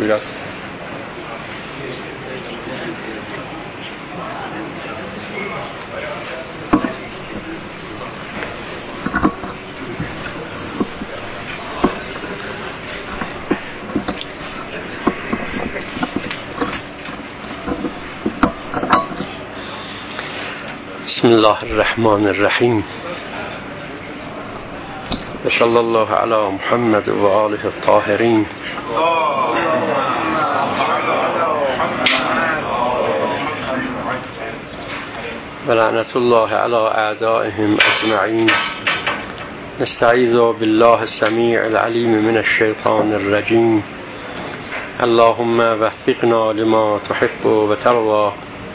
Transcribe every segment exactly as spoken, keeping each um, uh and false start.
فضیلت. بسم الله الرحمن الرحیم. صلی الله علی محمد و آله الطاهرین. و لعنت الله علی اعدائهم اجمعین. نستعیذ بالله السمیع العلیم من الشیطان الرجیم. اللهم وفقنا لما تحب و ترضى.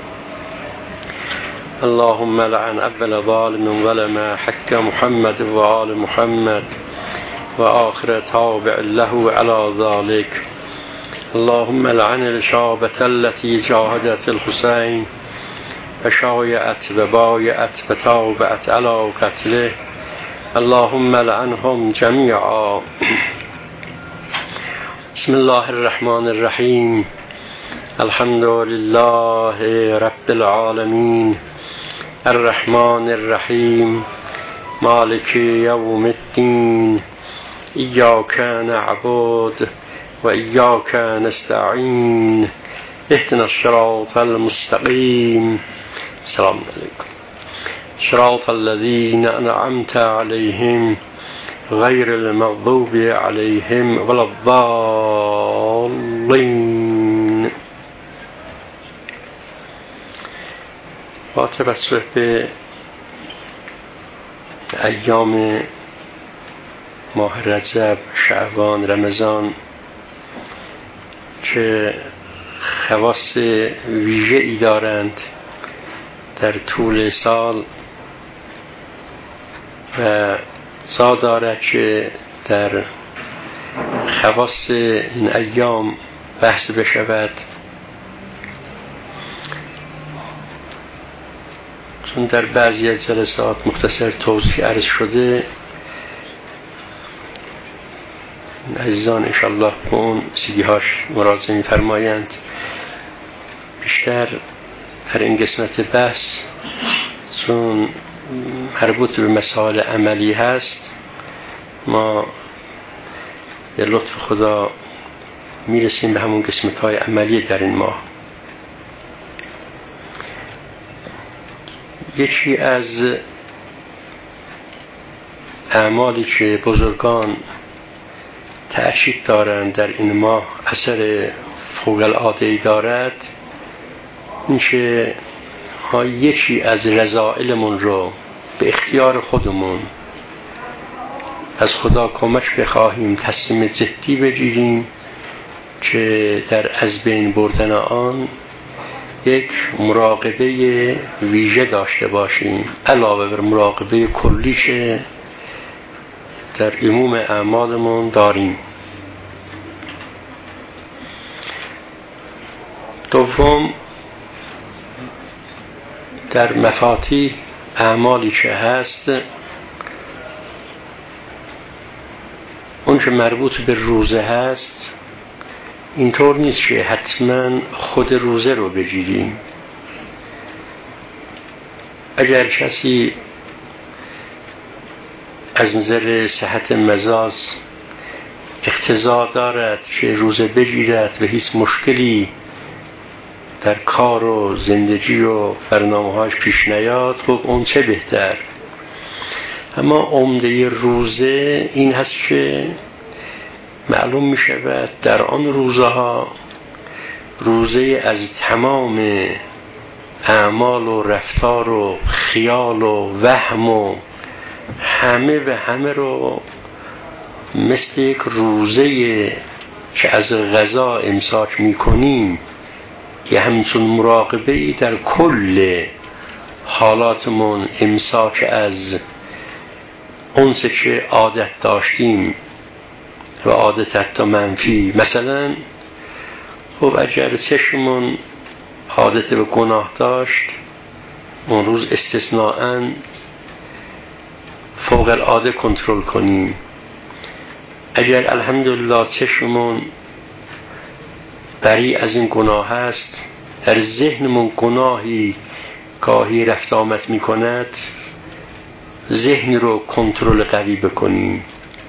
اللهم لعن اول ظالم ظلم حق محمد و آل محمد و آخر تابع له على ذلك. اللهم لعن الشابة التي جاهدت الحسين فشايعت وبايعت وتابعت على قتله. اللهم لعنهم جميعا. بسم الله الرحمن الرحیم. الحمد لله رب العالمین الرحمن الرحیم مالک یوم الدین. ایاک نعبد و ایاک نستعین. اهدنا الصراط المستقیم. السلام علیکم. صراط الذین انعمت علیهم غیر المغضوب علیهم ولا الضالین. با توجه به ایام ماه رجب، شعبان، رمضان که خواص ویژه ای دارند در طول سال و سا دارد که در خواص این ایام بحث بشود، چون در بعضی از جلسات مختصر توضیح عرض شده. عزیزان انشاءالله به اون سیدی هاش مراجعه می فرمایند. بیشتر در این قسمت بحث چون مربوط به مسائل عملی هست، ما به لطف خدا میرسیم به همون قسمت های عملی در این ماه. یکی از اعمالی که بزرگان تأکید دارند در این ماه اثر فوق العاده‌ای دارد، این که ها یکی از رذائلمون رو به اختیار خودمون از خدا کمک بخواهیم، تصمیم جدی بگیریم که در از بین بردن آن یک مراقبه ویژه داشته باشیم، علاوه بر مراقبه کلی که در عموم اعمالمون داریم. دوم، در مفاتیح اعمالی که هست، اون که مربوط به روزه هست، اینطور نیست که حتما خود روزه رو بگیریم. اگر کسی از نظر صحت مزاج اقتضا دارد که روزه بگیرد و هیچ مشکلی در کار و زندگی و برنامه‌هاش پیش نیاد، خب اون چه بهتر. اما عمده روزه این هست که معلوم می شود در آن روزه ها روزه از تمام اعمال و رفتار و خیال و وهم و همه و همه رو مثل یک روزه که از غذا امساک می کنیم که همچون مراقبه‌ای در کل حالاتمون امساک از اونچه که عادت داشتیم و عادت حتی منفی. مثلا خب اگر چشمون عادت به گناه داشت، اون روز استثناءً فوق العاده کنترل کنیم. اگر الحمدلله چشمون بری از این گناه هست، در ذهنمون گناهی گاهی رفت آمد می کند، ذهن رو کنترل قوی بکنیم.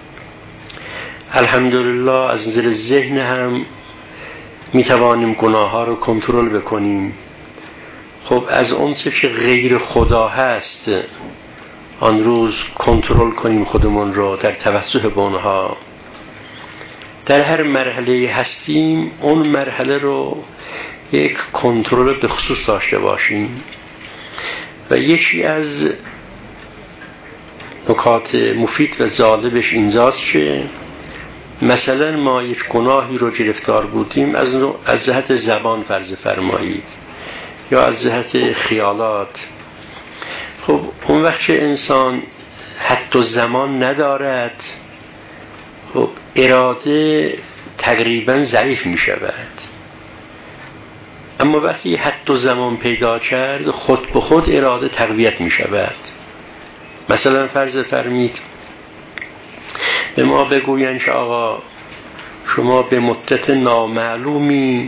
الحمدلله از نظر ذهن هم می توانیم گناه ها رو کنترل بکنیم. خب از اون چه که غیر خدا هست آن روز کنترل کنیم خودمون رو در توجه به اونها. در هر مرحله هستیم اون مرحله رو یک کنترل به خصوص داشته باشیم. و یکی از نکات مفید و جالبش اینجاست که مثلا ما یک گناهی رو گرفتار بودیم از از جهت زبان فرض فرمایید یا از جهت خیالات. خب اون وقت که انسان حتی زمان ندارد، خب اراده تقریبا ضعیف می شود. اما وقتی حتی زمان پیدا کرد خود به خود اراده تقویت می شود. مثلا فرض فرمید به ما بگوین که آقا شما به مدت نامعلومی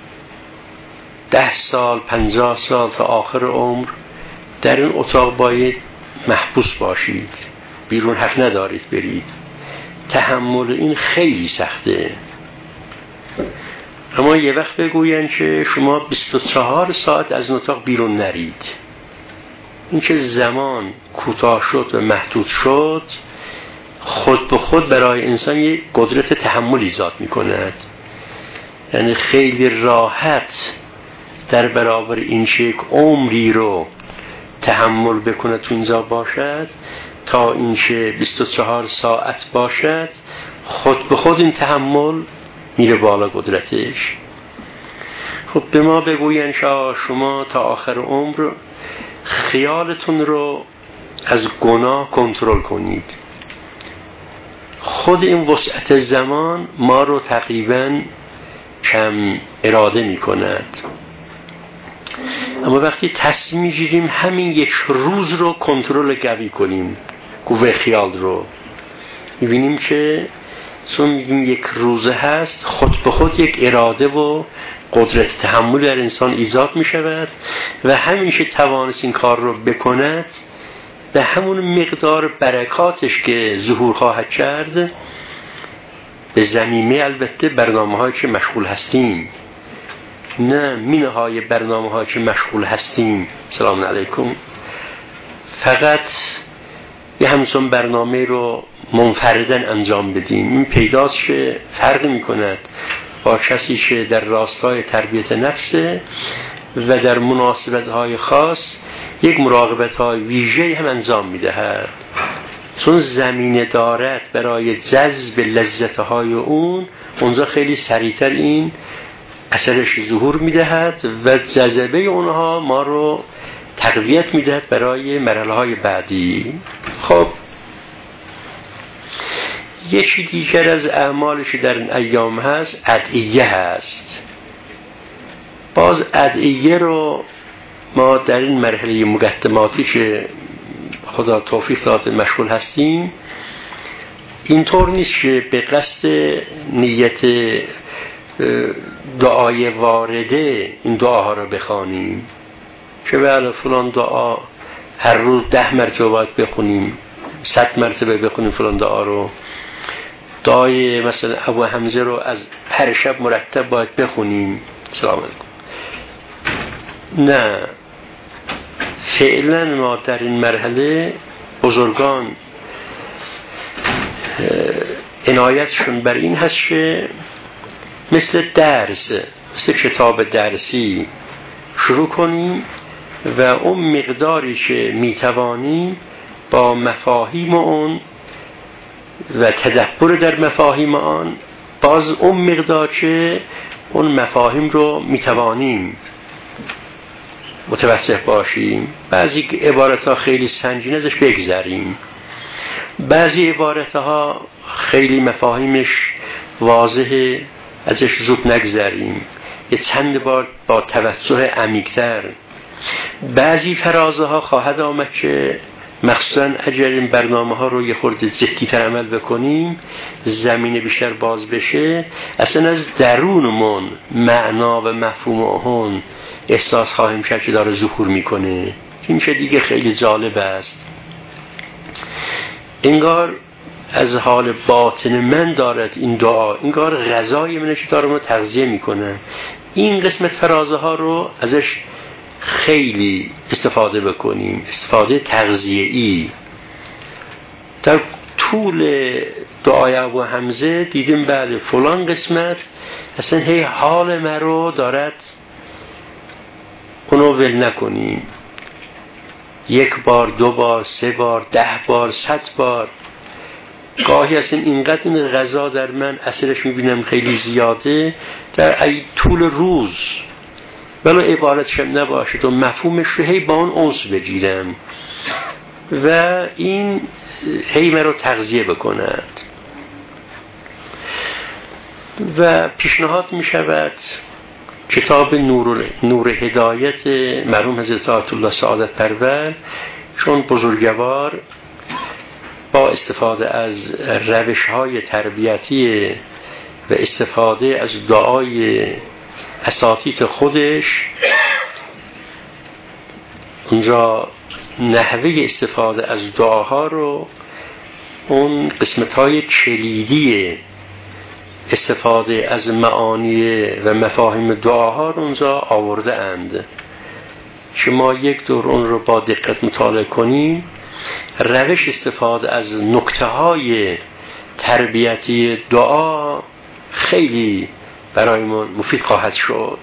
ده سال پنجاه سال تا آخر عمر در این اتاق باید محبوس باشید، بیرون حق ندارید برید. تحمل این خیلی سخته. اما یه وقت بگوین که شما بیست و چهار ساعت از اتاق بیرون نرید. این که زمان کوتاه شد و محدود شد خود به خود برای انسان یک قدرت تحمل ایجاد می کند. یعنی خیلی راحت در برابر این که یک عمری رو تحمل بکنه تو اینجا باشد تا این که بیست و چهار ساعت باشد، خود به خود این تحمل میره بالا قدرتش. خب به ما بگوین شما تا آخر عمر خیالتون رو از گناه کنترل کنید. خود این وسعت زمان ما رو تقریبا کم اراده می کند. اما وقتی تصمیم میگیریم همین یک روز رو کنترل قوی کنیم، قوه خیال رو، میبینیم که چون میگیم یک روزه هست خود به خود یک اراده و قدرت تحمل در انسان ایجاد میشود و همین که توانست این کار رو بکند به همون مقدار برکاتش که ظهور خواهد کرد به ضمیمه البته برنامه هایی که مشغول هستیم، نه مینه های برنامه هایی که مشغول هستیم. سلام علیکم. فقط یه همچون برنامه رو منفردن انجام بدیم. این پیداست که فرق می کند با کسی که در راستای تربیت نفسه و در مناسبت های خاص یک مراقبت های ویژه هم انجام می دهد، چون زمینه دارد برای جذب لذت های اون، اونجا خیلی سریعتر این اثرش ظهور می دهد و جذبه اونها ما رو تقویت می دهد برای مرحله های بعدی. خب یکی دیگر از اعمالش در این ایام هست ادعیه هست. باز ادعیه رو ما در این مرحله مقدماتی که خدا توفیق داده مشغول هستیم، اینطور نیست که به قصد نیت دعای وارده این دعاها رو بخوانیم که بله فلان دعا هر روز ده مرتبه باید بخونیم، صد مرتبه بخونیم فلان دعا رو. دعای مثلا ابو حمزه رو از هر شب مرتب باید بخونیم. سلام علیکم. نه، فعلا ما در این مرحله بزرگان عنایتشون بر این هست که مثل درس، مثل کتاب درسی شروع کنیم و اون مقداری که میتوانیم با مفاهیم اون و تدبر در مفاهیم آن، باز اون مقدار که اون مفاهیم رو میتوانیم متوسع باشیم. بعضی عبارت ها خیلی سنگین ازش بگذریم، بعضی عبارت ها خیلی مفاهیمش واضحه ازش زود نگذریم، یه چند بار با توجه عمیق‌تر. بعضی فرازه ها خواهد آمد که مخصوصا اگر این برنامه ها رو یه خورده جدی‌تر عمل بکنیم، زمینه بیشتر باز بشه، اصلا از درونمون معنا و مفهوم اون احساس خواهیم کرد که داره ظهور میکنه. این چه دیگه خیلی جالب است. انگار از حال باطن من دارد این دعا، انگار غذای منه که داره منو تغذیه میکنه. این قسمت فرازه ها رو ازش خیلی استفاده بکنیم، استفاده تغذیه‌ای. در طول دعای ابو حمزه دیدیم بعد فلان قسمت اصلا هی حال من رو دارد، اونو ول نکنیم. یک بار، دو بار، سه بار، ده بار، صد بار. گاهی اصلا اینقدر این غذا در من اثرش میبینم خیلی زیاده در ای طول روز، ولو عبارتش هم نباشد و مفهومش رو هی با اون انس بگیرم و این هی من رو تغذیه بکند. و پیشنهاد می شود کتاب نور, نور هدایت مرحوم حضرت آیت الله سعادت پرور، چون بزرگوار با استفاده از روش‌های تربیتی و استفاده از دعای اساتید خودش، اونجا نحوه استفاده از دعاها رو، اون قسمت‌های کلیدی استفاده از معانی و مفاهیم دعاها رو اونجا آورده اند که ما یک دور اون رو با دقت مطالعه کنیم. روش استفاده از نکته‌های تربیتی دعا خیلی برای ما مفید خواهد شد.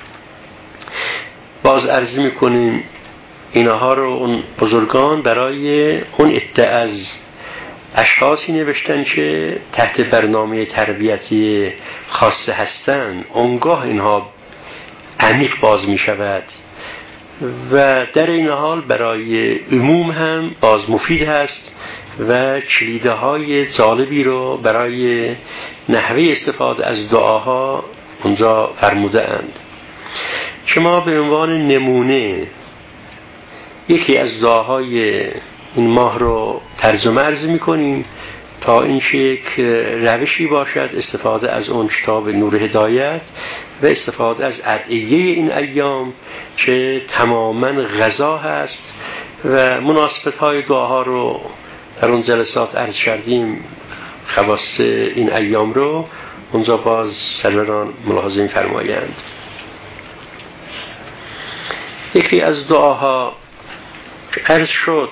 باز عرض می‌کنیم اینها رو اون بزرگان برای اون عده از اشخاصی نوشتن که تحت برنامه تربیتی خاصه هستند، اونگاه اینها عمیق باز می شود و در این حال برای عموم هم باز مفید هست و کلیده های جالبی رو برای نحوه استفاده از دعاها اونجا فرموده اند که ما به عنوان نمونه یکی از دعاهای این ماه رو ترجمه عرض می‌کنیم تا اینکه یک روشی باشد استفاده از اون کتاب نور هدایت و استفاده از ادعیه این ایام که تماماً غذا هست و مناسبت‌های دعاها رو در اون جلسات عرض کردیم. خواص این ایام رو اونجا باز سروران ملاحظه می‌فرمایند. یکی از دعاها عرض شد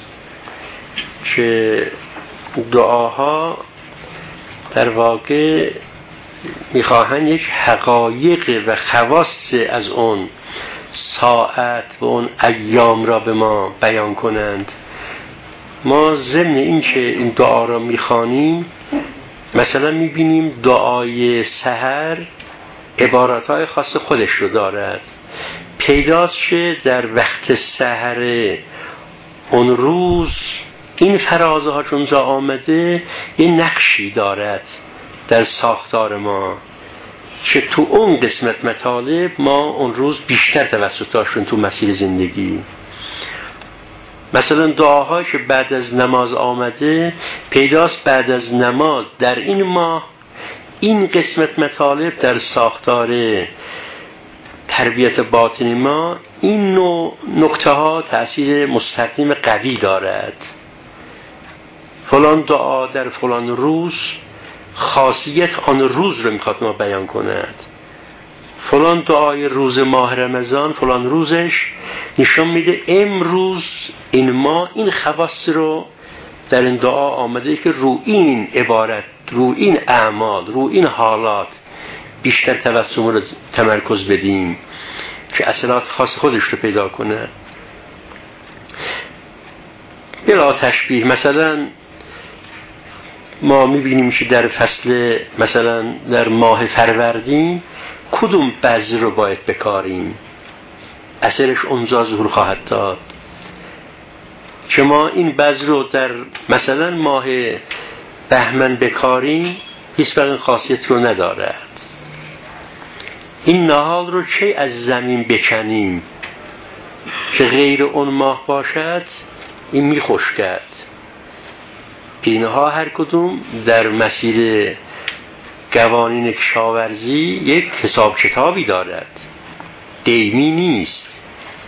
که دعاها در واقع میخواهند یک حقایق و خواص از اون ساعت و اون ایام را به ما بیان کنند. ما ضمن این که این دعا را میخوانیم مثلا میبینیم دعای سحر عباراتهای خاص خودش رو دارد. پیداست که در وقت سحر اون روز این فرازه ها چون جا آمده یه نقشی دارد در ساختار ما که تو اون قسمت مطالب ما اون روز بیشتر توسط داشتیم تو مسیر زندگی. مثلا دعاهایی که بعد از نماز آمده پیداست بعد از نماز در این ماه این قسمت مطالب در ساختار تربیت باطنی ما این نوع نکته ها تأثیر مستقیم قوی دارد. فلان دعا در فلان روز خاصیت آن روز رو میخواد ما بیان کند. فلان دعای روز ماه رمضان فلان روزش نشان میده امروز این ما این خواص رو در این دعا آمده که رو این عبارت، رو این اعمال، رو این حالات بیشتر توسط رو تمرکز بدیم که اصالات خاص خودش رو پیدا کنه. بلا تشبیه مثلا ما میبینیم که در فصل مثلا در ماه فروردین کدوم بذر رو باید بکاریم، اثرش اونجا ظهور خواهد داد. که ما این بذر رو در مثلا ماه بهمن بکاریم هیچ وقت خاصیت رو ندارد. این نهال رو چه از زمین بکنیم که غیر اون ماه باشد این میخشکد. اینها هر کدوم در مسیر قوانین کشاورزی یک حساب کتابی دارد، دیمی نیست.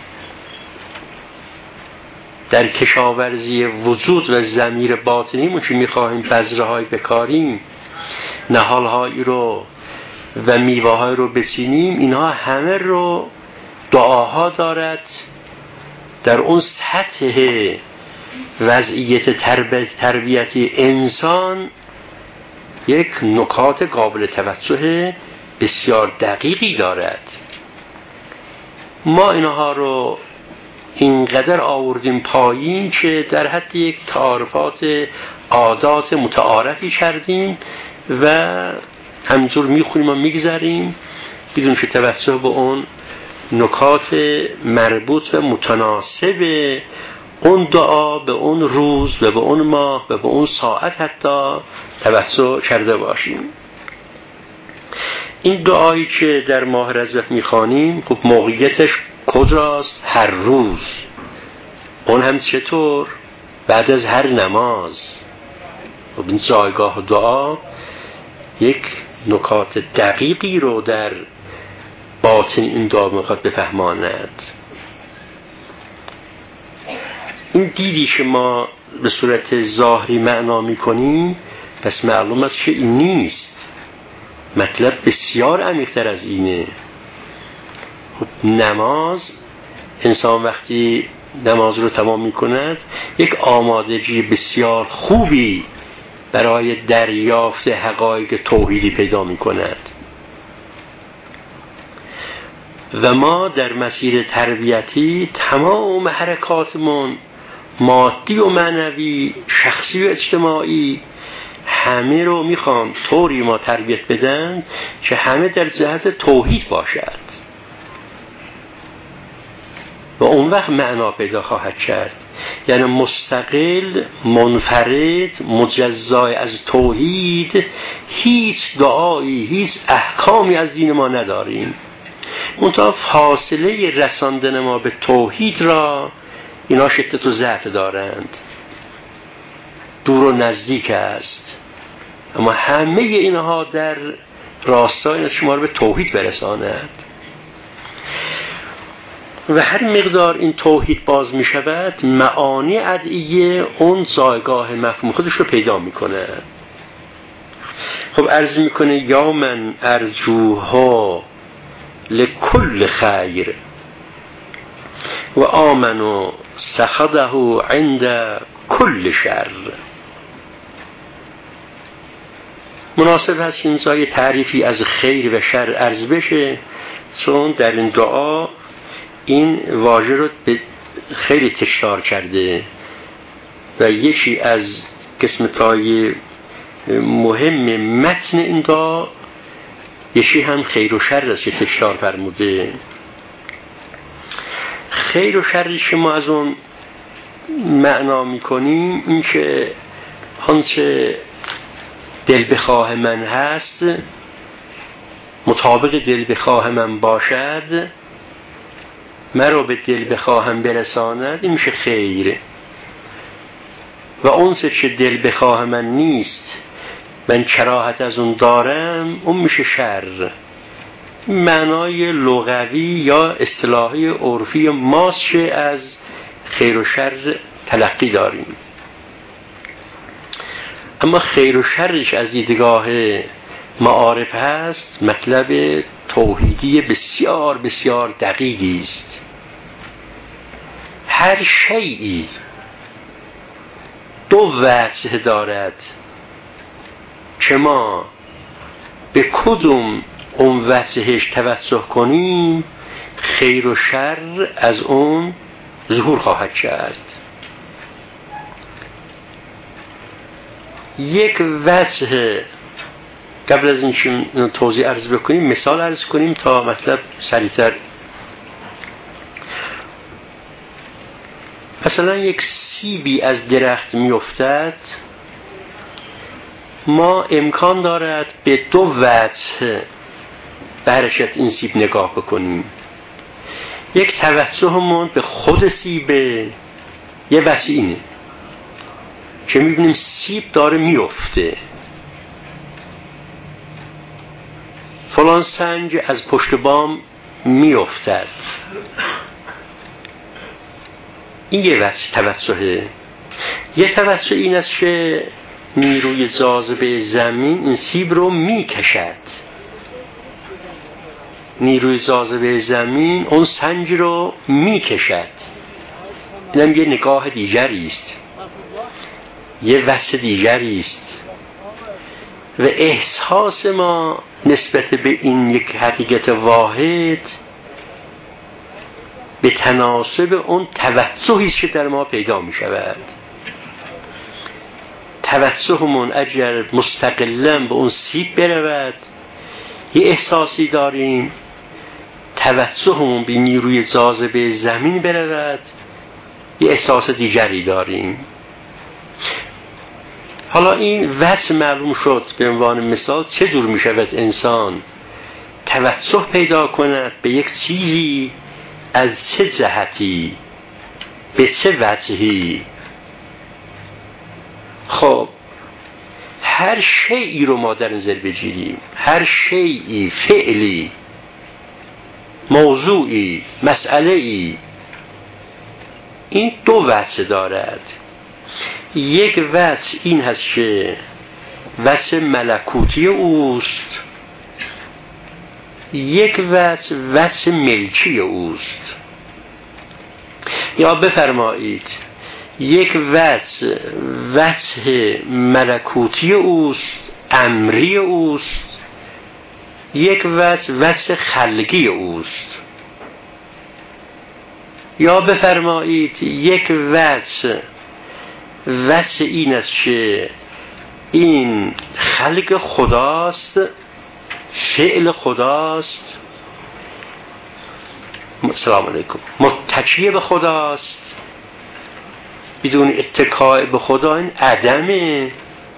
در کشاورزی وجود و ضمیر باطنیمون که میخواهیم بذره های بکاریم، نهال هایی رو و میوه های رو بچینیم، اینها همه رو دعاها دارد در اون سطح وضعیت تربیتی انسان، یک نکات قابل توجه بسیار دقیقی دارد. ما اینها رو اینقدر آوردیم پایین که در حد یک تعارفات عادات متعارفی کردیم و همینطور میخونیم و میگذریم بدون که توجه به اون نکات مربوط و متناسب اون دعا به اون روز و به اون ماه و به اون ساعت حتی توجه کرده باشیم. این دعایی که در ماه رجب میخوانیم، خب موقعیتش کجاست؟ هر روز. اون هم چطور؟ بعد از هر نماز. خب این جایگاه دعا یک نکات دقیقی رو در باطن این دعا میخواد بفهماند. این دیدی که ما به صورت ظاهری معنا میکنیم، پس معلوم است که این نیست. مطلب بسیار عمیق‌تر از اینه. خب نماز، انسان وقتی نماز رو تمام میکند یک آمادگی بسیار خوبی برای دریافت حقایق توحیدی پیدا میکند و ما در مسیر تربیتی تمام حرکاتمون مادی و معنوی، شخصی و اجتماعی، همه رو میخوام طوری ما تربیت بدن که همه در جهت توحید باشد و اون وقت معنا پیدا خواهد کرد. یعنی مستقل، منفرد، مجزای از توحید هیچ دعایی، هیچ احکامی از دین ما نداریم. منتها فاصله رساندن ما به توحید را اینا شدت و ضعف دارند، دور و نزدیک است، اما همه اینها در راستای از شما رو به توحید برساند و هر مقدار این توحید باز می شود معانی ادعیه اون جایگاه مفهوم خودش رو پیدا می کنه. خب عرض می کنه یا من ارجوها لکل خیر و آمنو سخده عند کل شر. مناسب هست این جای تعریفی از خیر و شر عرض بشه، چون در این دعا این واژه رو خیلی تکرار کرده و یکی از قسمت‌های مهم متن این دعا یکی هم خیر و شر است که تکرار فرموده. خیر و شری که ما از اون معنا میکنیم این که آنچه دل بخواه من هست مطابق دل بخواه من باشد، مرا به دل بخواهم برساند، این میشه خیر. و اونچه که دل بخواه من نیست، من کراهت از اون دارم، اون میشه شر. معنای لغوی یا اصطلاحی عرفی ماست که از خیر و شر تلقی داریم. اما خیر و شرش از دیدگاه معارف هست مطلب توحیدی بسیار بسیار دقیقی است. هر شیئی دو وجه دارد که ما به کدوم اون وجهش توجه کنیم خیر و شر از اون ظهور خواهد کرد. یک وجه، قبل از این که توضیح عرض بکنیم مثال عرض کنیم تا مطلب سریعتر. مثلا یک سیبی از درخت میافتد، ما امکان دارد به دو وجه به حرکت این سیب نگاه بکنیم. یک توجهمون به خود سیبه یه وصف اینه که میبینیم سیب داره میفته، فلان سنگ از پشت بام میافتد. این یه وصف توسعه. یه توسع این است که نیروی جاذبه زمین این سیب رو میکشد، نیروی جاذبه زمین اون سنگ رو میکشد. اینم یه نگاه دیگری است، یه وصف دیگری است و احساس ما نسبت به این یک حقیقت واحد به تناسب اون توسعی است که در ما پیدا می شود. توسعمون اگر مستقلاً به اون سیب برود یه احساسی داریم، توسعمون به نیروی جاذبه زمین برود یه احساس دیگری داریم. حالا این وجه معلوم شد به عنوان مثال چه جور می شود انسان توسع پیدا کند به یک چیزی، از چه جهتی، به چه وجهی. خب هر شیئی رو ما در نظر بگیریم، هر شیئی، فعلی، موضوعی، مسئله‌ای، این دو وجه دارد. یک وجه این هست که وجه ملکوتی اوست، یک وجه وجه ملکی اوست. یا بفرمایید یک وجه وجه ملکوتی اوست، امری اوست، یک وجه وجه خلقی اوست. یا بفرمایید یک وجه وجه این است که این خلق خداست، فعل خداست، سلام علیکم، متکی به خداست، بدون اتکای به خدا این عدمه.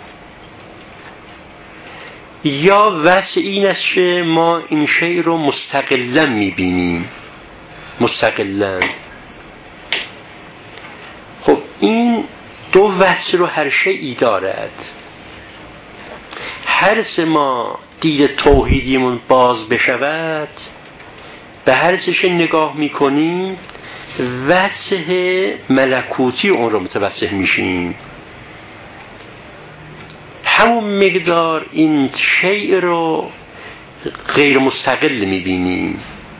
یا وجه این است که ما این شی رو مستقلا میبینیم، مستقلا. خب این دو وجه رو هر شیئی دارد. هر سه ما دید توحیدیمون باز بشود، به هر چیز نگاه میکنیم وجه ملکوتی اون رو متوجه میشیم. همون مقدار این شیء رو غیر مستقل میبینیم.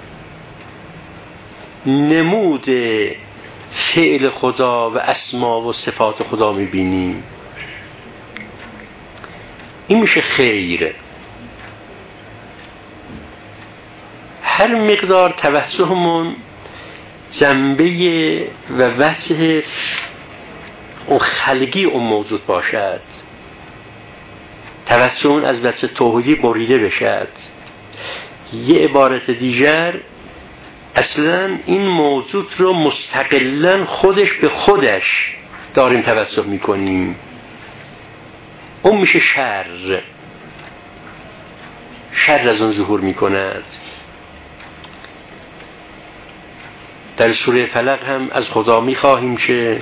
نمود فعل خدا و اسما و صفات خدا میبینیم. این میشه خیر. هر مقدار توسعمون جنبه و وجه اون خلقی اون موجود باشد، توسعمون از وجه توحیدی بریده بشد. یه عبارت دیگر، اصلا این موجود رو مستقلا خودش به خودش داریم توسع میکنیم. اون میشه شر. شر از اون ظهور میکند. در سوره فلق هم از خدا میخواهیم که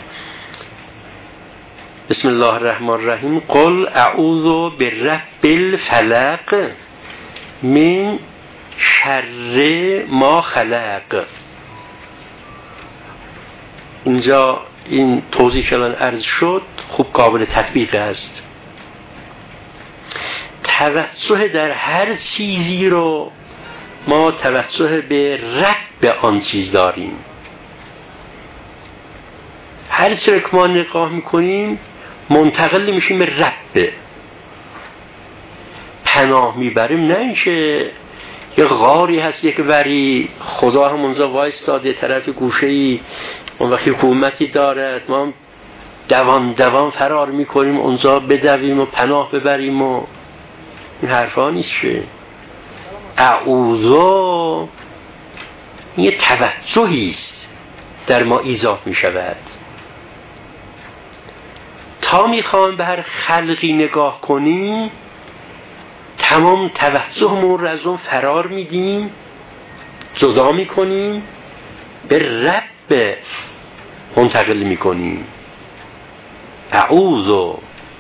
بسم الله الرحمن الرحیم قل اعوذ برب الفلق من شر ما خلق. اینجا این توضیح که الان عرض شد خوب قابل تطبیق است. توسع در هر چیزی رو ما توسع به رب آن چیز داریم. هر چیزی که ما نگاه میکنیم منتقل میشیم به رب، پناه میبریم. نه اینکه یه غاری هست یک وری خدا هم اونجا وایستاده طرف گوشه‌ای، اون وقتی حکومتی دارد ما هم دوان دوان فرار میکنیم اونجا بدویم و پناه ببریم و این حرفا نیست. که اعوذ یه توجهی است در ما ایجاد میشود. تا میخوام به هر خلقی نگاه کنیم تمام توجهمون رو از اون فرار میدیم، جدا میکنیم، به رب منتقل میکنیم. اعوذ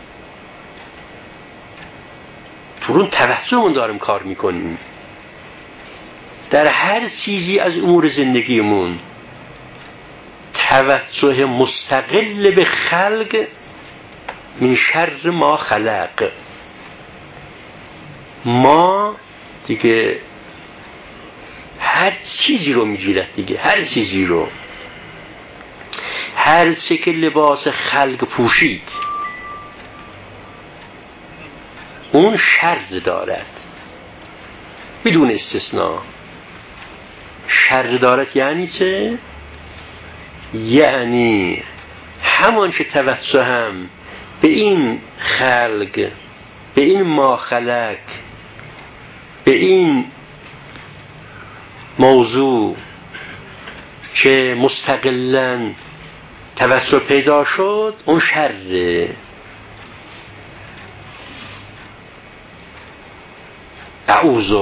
تو اون توجهمون داریم کار میکنیم در هر چیزی از امور زندگیمون. توجه مستقل به خلق من شر ما خلق. ما دیگه هر چیزی رو میگیرد دیگه، هر چیزی رو، هر چه که لباس خلق پوشید اون شر دارد بدون استثناء. شر دارد یعنی چه؟ یعنی همان که توجه هم به این خلق، به این ما خلق، به این موضوع که مستقلاً توجه پیدا شد اون شره. اعوذ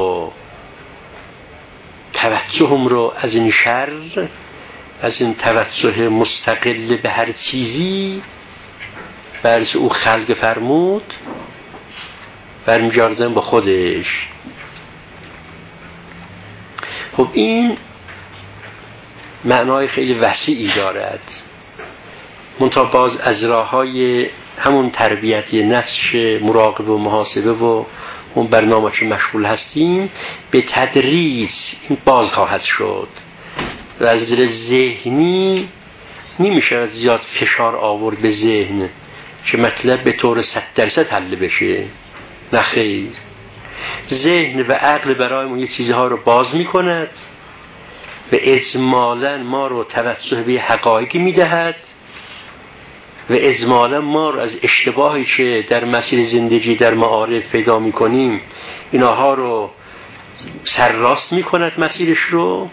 توجهم رو از این شر، از این توجه مستقل به هر چیزی برز او خلق فرمود برمیگردن به خودش. خب این معنای خیلی وسیعی دارد. منتها باز از راه‌های همون تربیت نفس، مراقبه و محاسبه و اون برنامه که مشغول هستیم به تدریج این باز خواهد شد و از نظر ذهنی نمیشه زیاد فشار آورد به ذهن که مطلب به طور صد درصد حل بشه. نه خیر، ذهن و عقل برای ما یه چیزها رو باز میکند و اجمالاً ما رو توجه به حقایقی میدهد و اجمالاً ما رو از اشتباهی که در مسیر زندگی در معارف پیدا میکنیم اینها رو سرراست میکند مسیرش رو.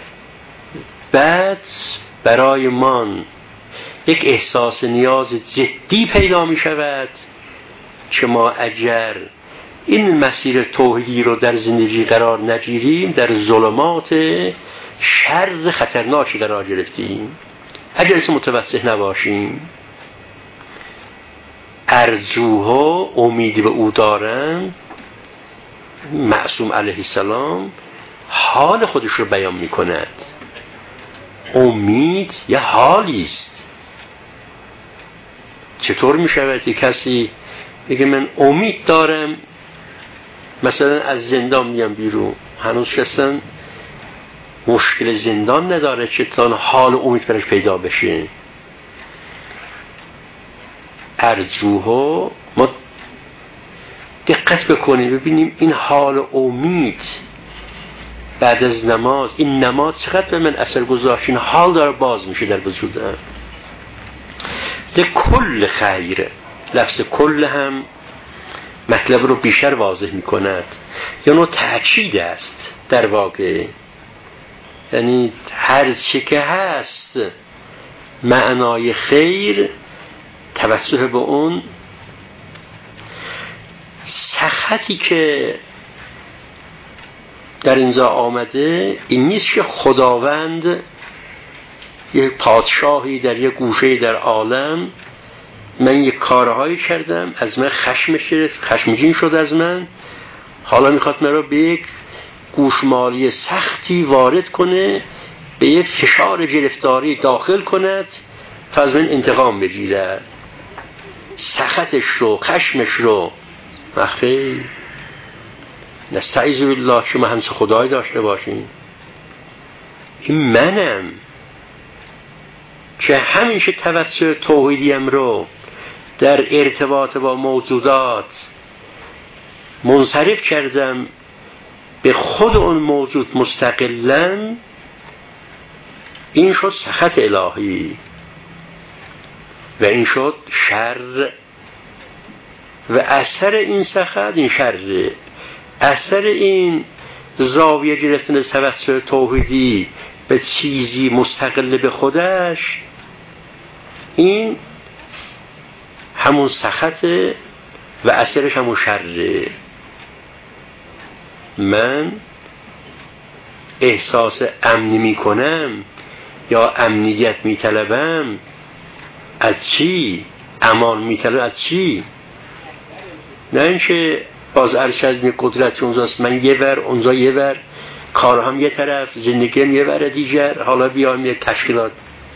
بعد برای من یک احساس نیاز جدی پیدا میشود که ما اگر این مسیر توحیدی رو در زندگی قرار نگیریم در ظلمات شر خطرناکی قرار گرفتیم. اگر اسم متوسط نباشیم، ارجوها امید به او دارن، معصوم علیه السلام حال خودش رو بیان می کند. امید یه حالی است. چطور می شود که کسی بگه من امید دارم مثلا از زندان میام بیرون، هنوز کسان مشکل زندان نداره که تا حال امید برش پیدا بشه. ارجوها ما دقت بکنیم ببینیم این حال امید بعد از نماز، این نماز چقدر به من اثر گذاشت، این حال داره باز میشه در وجودم. لکل خیر، لفظ کل هم مطلب رو بیشتر واضح میکند، یا نوع تأکید است در واقع. یعنی هر چه که هست معنای خیر توجه به اون. سختی که در اینجا آمده این نیست که خداوند یه پادشاهی در یه گوشه در عالم من یه کارهایی کردم از من خشمش گرفت، خشمگین شد از من، حالا میخواد من رو به یک گوشمالی سختی وارد کنه، به یک فشار گرفتاری داخل کند تا از من انتقام بگیرد، سخطش رو خشمش رو. مخیر نستعیذ بالله که ما همس خدای داشته باشیم. این منم که همیشه توسط توحیدیم رو در ارتباط با موجودات منصرف کردم به خود اون موجود مستقلاً. این شد سخط الهی و این شد شر و اثر این سخط این شر. اثر این زاویه گرفتن توسط توحیدی به چیزی مستقل به خودش این همون سخطه و اثرش همون شره. من احساس امنی می کنم یا امنیت میطلبم، از چی؟ امان میطلبم از چی؟ نه اینکه باز ارشد می قدرت اونجاست، من یه ور اونجا یه ور، کار هم یه طرف، زندگی هم یه ور دیگر، حالا بیایم یه تشکیلات.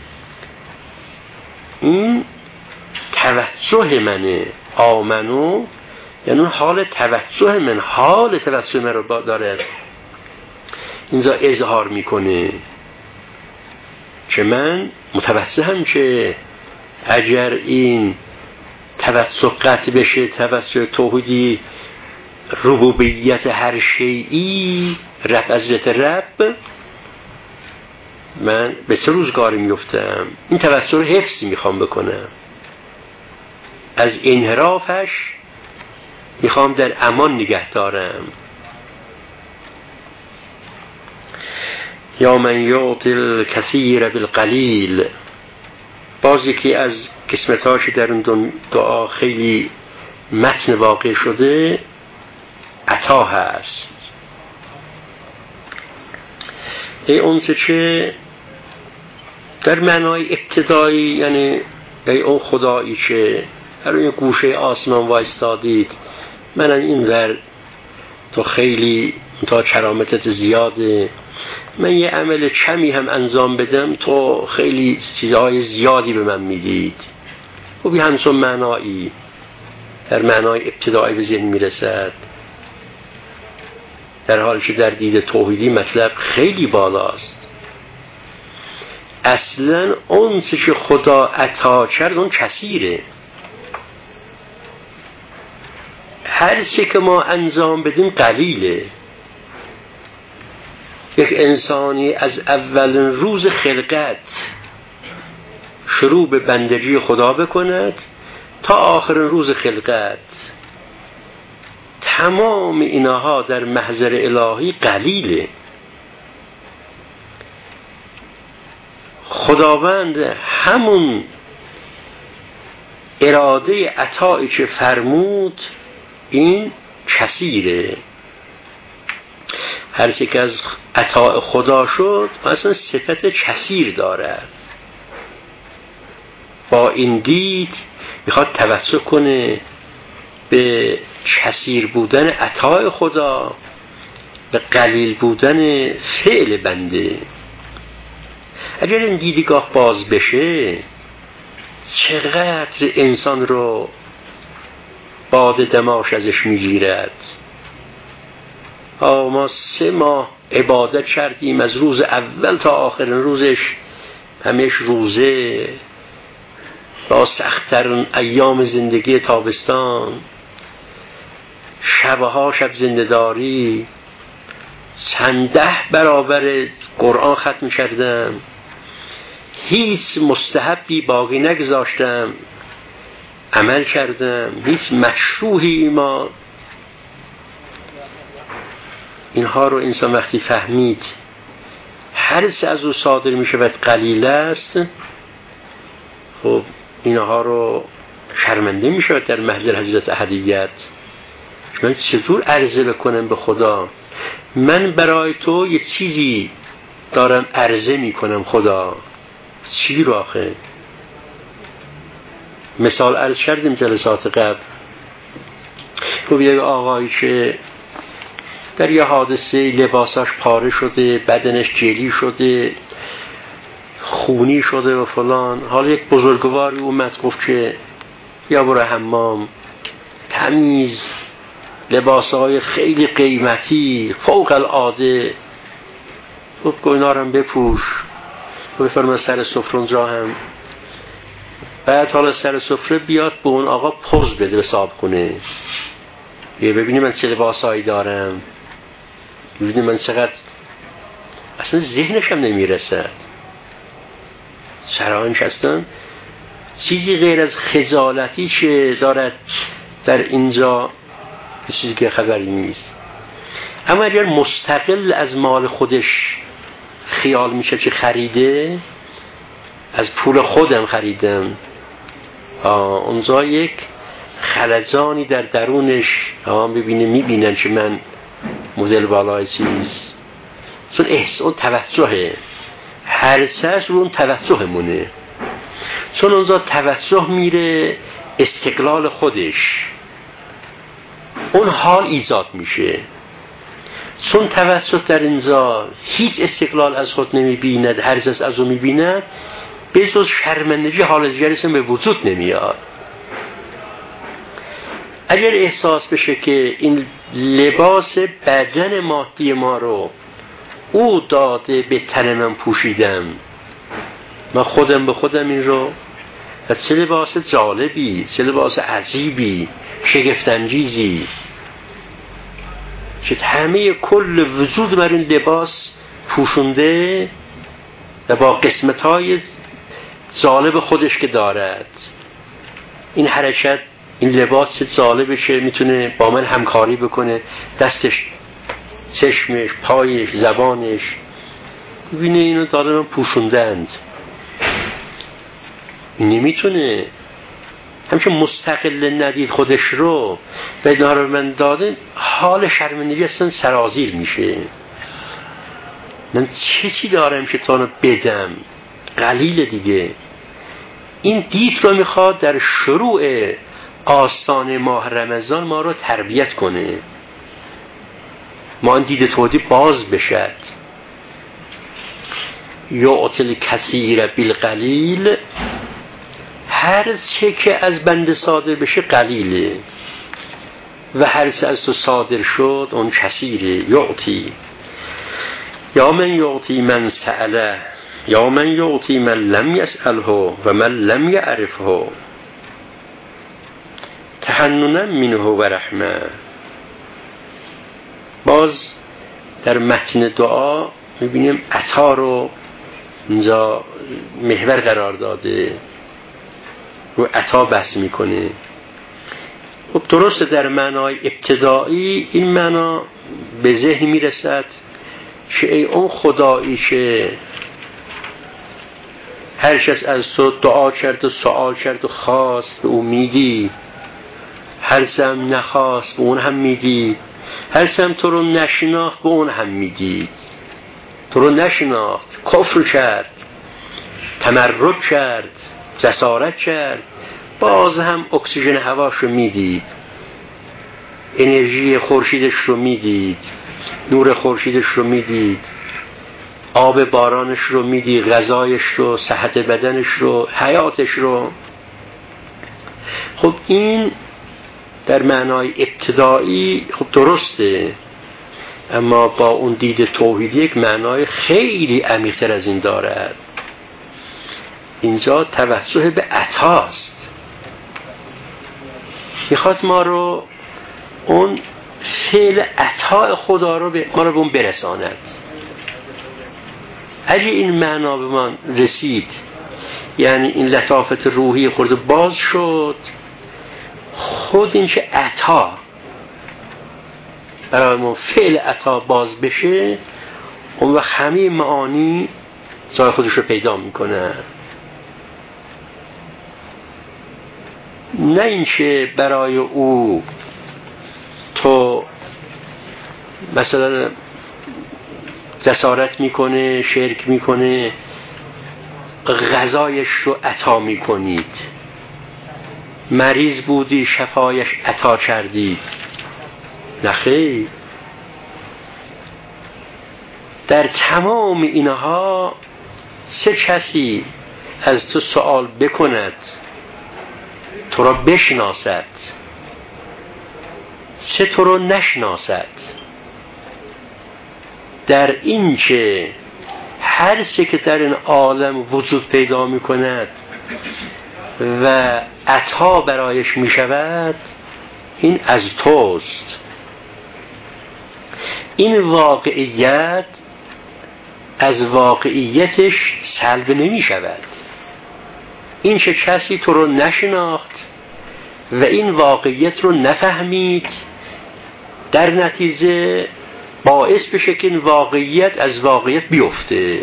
این توجه منه. آمنو یعنی اون حال توجه من، حال توجه من رو داره اینجا اظهار میکنه که من متوجهم که اگر این توسط قطع بشه، توسط توحیدی ربوبیت هر شیئی، رب از رب، من به سه روزگاری میفتم. این توسط رو حفظ میخوام بکنم، از انحرافش میخوام در امان نگه دارم. یا من یعطی الکثیر بالقلیل، باز یکی از قسمتاشی در اون دعا خیلی متن واقع شده عطا هست. ای اونچه که در معنای ابتدایی، یعنی ای اون خدایی که در اون گوشه آسمان وایستادید، منم این ور تو خیلی تا کرامتت زیاده، من یه عمل کمی هم انجام بدم تو خیلی چیزهای زیادی به من میدید. و بی همچون معنایی در معنای ابتدایی به ذهن میرسد، در حالی که در دید توحیدی مطلب خیلی بالاست. اصلا اون چه که خدا عطا کرد اون کثیره. هر چه که ما انجام بدیم قلیله. یک انسانی از اول روز خلقت شروع به بندگی خدا بکند تا آخر روز خلقت، تمام اینها در محضر الهی قلیله. خداوند همون اراده عطایی که فرمود این کثیره. هر چه که از عطا خدا شد مثلا صفت کثیر دارد. با این دید میخواد توسل کنه به کثیر بودن عطای خدا، به قلیل بودن فعل بنده. اگر این دیدگاه باز بشه چقدر انسان رو باد دماغش ازش میگیرد. آه ما سه ماه عبادت کردیم، از روز اول تا آخر روزش همیش روزه، با سخت‌ترین ایام زندگی تابستان، شبها شب زنده‌داری، چند ده برابر قرآن ختم کردم، هیچ مستحبی باقی نگذاشتم، عمل کردم، هیچ مشروعی ما. اینها رو انسان وقتی فهمید هر چه از او صادر می شود قلیل است، خب اینها رو شرمنده می شود در محضر حضرت احدیت. من چطور عرضه بکنم به خدا؟ من برای تو یه چیزی دارم عرضه می کنم خدا، چی رو آخه؟ مثال عرض کردیم جلسات قبل. خب یک آقایی که در یه حادثه لباساش پاره شده، بدنش جلی شده، خونی شده و فلان، حالا یک بزرگواری اومد گفت که یا برو حمام، تمیز، لباسهای خیلی قیمتی فوق العاده، خب اینا رو هم بپوش، بفرما سر سفره اونجا هم. بعد حالا سر سفره بیاد به اون آقا پوز بده به صاحبخونه، یه ببینی من چه لباسایی دارم، ببینی من چقدر، اصلا ذهنش هم نمیرسد. سرانش هستن چیزی غیر از خجالتی که دارد در اینجا، چیزی که خبری نیست. اما اگر مستقل از مال خودش خیال میشه که خریده، از پول خودم خریدم، اونجا یک خلجانی در درونش ببینه، میبینن که من مدل بالای چیز، چون احسان توجهه. هر سه رو اون توسهمونه، چون اونجا توسه میره استقلال خودش، اون حال ایجاد میشه. چون توسط در اینجا هیچ استقلال از خود نمیبیند، هر چیز از او میبیند، به جز شرمندگی حال دیگری به وجود نمیاد. اگر احساس بشه که این لباس بدن مادی ما رو او داده به تن من پوشیدم، من خودم به خودم این رو، و چه لباس جالبی، چه لباس عجیبی، شگفت‌انگیزی، که همه کل وجود بر این لباس پوشونده و با قسمت‌های جالب خودش که دارد. این حرکت، این لباس چه جالبه که میتونه با من همکاری بکنه، دستش، چشمش، پایش، زبانش، ببینه اینو داده من پوشوندند. نمیتونه همچون مستقل ندید خودش رو به نار من داده، حال شرمندگی اصلا سرازیر میشه. من چه چی دارم که تانو بدم؟ قلیل دیگه. این دید رو میخواد در شروع آستان ماه رمضان ما رو تربیت کنه، ما این دید توحیدی باز بشد. یعطی الکثیر بالقلیل، هر چه که از بنده صادر بشه قلیله و هر چه از تو صادر شد اون کثیره. یعطی یا من یعطی من سأله یا من یعطی من لم یسأله و من لم یعرفه تحننا منه و رحمه. باز در متن دعا میبینیم عطا رو اینجا محور قرار داده، رو عطا بحث میکنه. خب درسته در معنای ابتدایی این معنا به ذهن میرسد که ای اون خدایی که هر کس از تو دعا کرد و سوال کرد و خواست به اون میدی، هر زم نخواست به اون هم میدی، هر زم تو رو نشناخت به اون هم میدید. تو رو نشناخت، کفر کرد، تمرد کرد، جسارت کرد، باز هم اکسیژن هواش رو میدید، انرژی خورشیدش رو میدید، نور خورشیدش رو میدید، آب بارانش رو میدید، غذایش رو، صحت بدنش رو، حیاتش رو. خب این در معنای ابتدایی خب درسته، اما با اون دید توحیدی یک معنای خیلی عمیق‌تر از این دارد. اینجا توجه به عطاست، میخواد ما رو اون فعل عطا خدا رو به ما رو به اون برساند. اگه این معنا به من رسید، یعنی این لطافت روحی خورد باز شد، خود این که عطا برای ما فعل عطا باز بشه، اون وقت همه معانی جای خودش رو پیدا میکنه. نه اینکه برای او تو مثلا جسارت میکنه، شرک میکنه، غذایش رو عطا میکنید، مریض بودی شفایش عطا کردید. نخیر، در تمام اینها سه کسی از تو سوال بکند، تو را بشناسد، سه تو را نشناسد. در این که هر چه که در این عالم وجود پیدا می کند و عطا برایش می شود، این از توست. این واقعیت از واقعیتش سلب نمی شود. این که کسی تو رو نشناخت و این واقعیت رو نفهمید، در نتیجه باعث بشه که این واقعیت از واقعیت بیفته.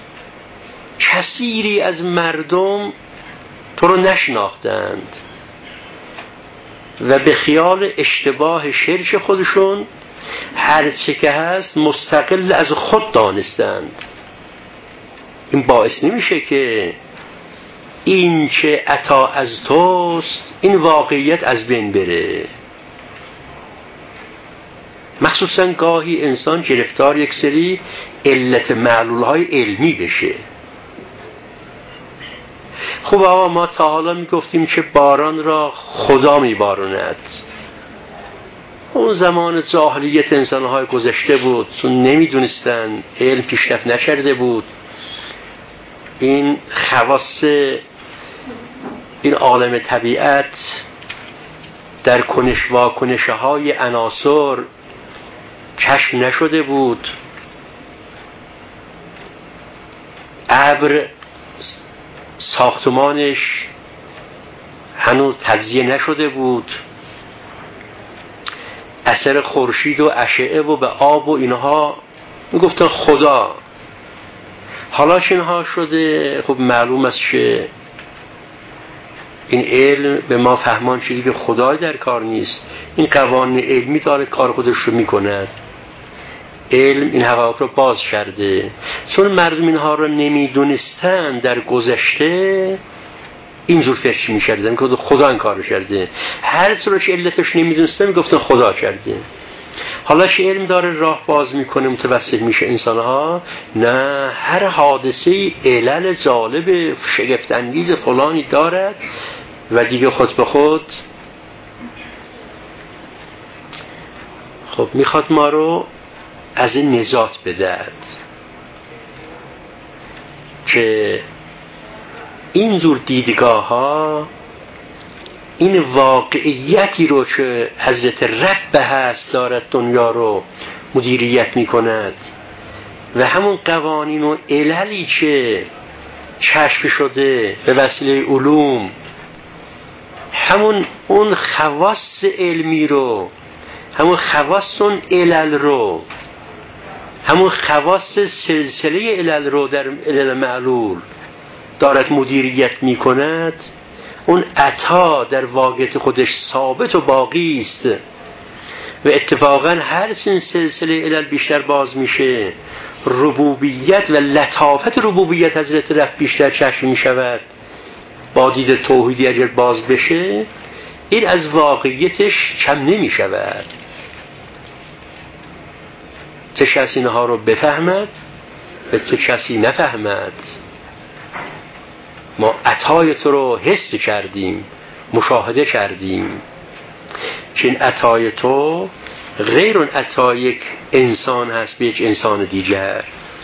کثیری از مردم تو رو نشناختند و به خیال اشتباه شرک خودشون هر چه که هست مستقل از خود دانستند. این باعث نمیشه که این که عطا از توست این واقعیت از بین بره. مخصوصا گاهی انسان گرفتار یک سری علت معلولهای علمی بشه. خب آقا ما تا حالا میگفتیم که باران را خدا میباراند. اون زمان جاهلیت انسانهای گذشته بود، چون نمیدونستن، علم پیشرفت نکرده بود، این خواص این عالم طبیعت در کنش واکنش های عناصر کشف نشده بود. ابر ساختمانش هنوز تجزیه نشده بود. اثر خورشید و اشعه و به آب و اینها میگفتن خدا. حالا اینها شده، خب معلوم است که این علم به ما فهمان شده که خدای در کار نیست. این قوانین علمی داره کار خودش رو میکند. علم این حقایق رو باز کرده. چون مردم اینها رو نمیدونستن در گذشته اینجور فکر میکردن که خدا این کار رو کرده. هر چیزی رو که علتش نمیدونستن میگفتن خدا کرده. حالا که علم داره راه باز میکنه، متوسط میشه انسانها، نه هر حادثه علل جالب شگفت انگیز فلانی دارد و دیگه خود به خود خب میخواد ما رو از این نجات بدهد که این جور دیدگاه ها این واقعیتی رو که حضرت رب هست دارد دنیا رو مدیریت می کند و همون قوانین و عللی که کشف شده به وسیله علوم، همون اون خواص علمی رو، همون خواص اون علل رو، همون خواص سلسله علل رو در علل معلول دارد مدیریت می کند. اون عطا در واقعیت خودش ثابت و باقی است و اتفاقا هر چند سلسله علل بیشتر باز میشه، ربوبیت و لطافت ربوبیت حضرت رب بیشتر کشف می شود. با دید توحیدی اگر باز بشه این از واقعیتش کم نمی شود. چه کسی اینها رو بفهمد و چه کسی نفهمد، ما عطای تو رو حس کردیم، مشاهده کردیم که این عطای تو غیر اون عطای یک انسان هست به یک انسان دیگر.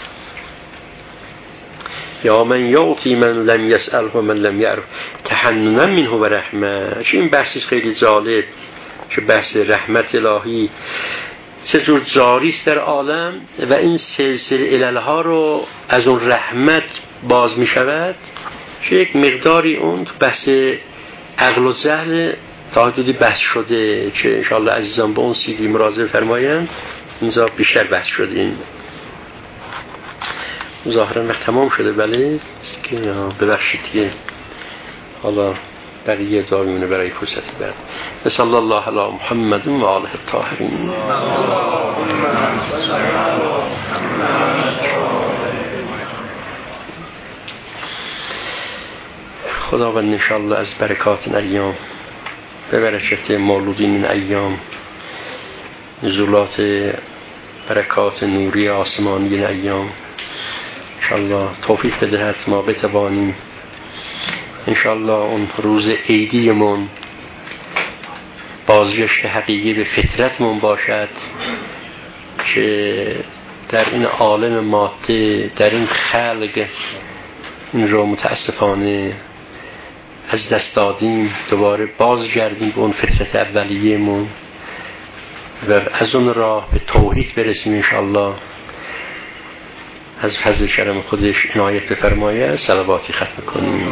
یا من یعطی من لم یسأله و من لم یعرف تحننا منه و رحمه. این بحثیست خیلی جالب که بحث رحمت الهی چطور جاری است در عالم و این سلسله عللها رو از اون رحمت باز می شود که یک مقداری اون بحث عقل و جهل تا حدودی بحث شده که انشاءالله عزیزان به اون سیدی مراجعه فرمایند. اینجا بیشتر بحث شده. این ظاهرا وقت تمام شده. بله که ببخشید که حالا بقیه جا میمونه برای فرصتی بعد. صلی الله علی محمد و آله الطاهرین. خداوند انشاءالله از برکات این ایام، به برکت مولودین این ایام، نزولات برکات نوری آسمانی این ایام انشاءالله توفیق بدهد ما بتوانیم انشاءالله اون روز عیدیمون بازگشت حقیقی به فطرتمون باشد که در این عالم ماده، در این خلق، این رو متاسفانه از دست دادیم، دوباره بازگردیم به اون فطرت اولیه‌مون و از اون راه به توحید برسیم انشاءالله. از فضل کرم خودش عنایت بفرماید. صلواتی ختم کنیم.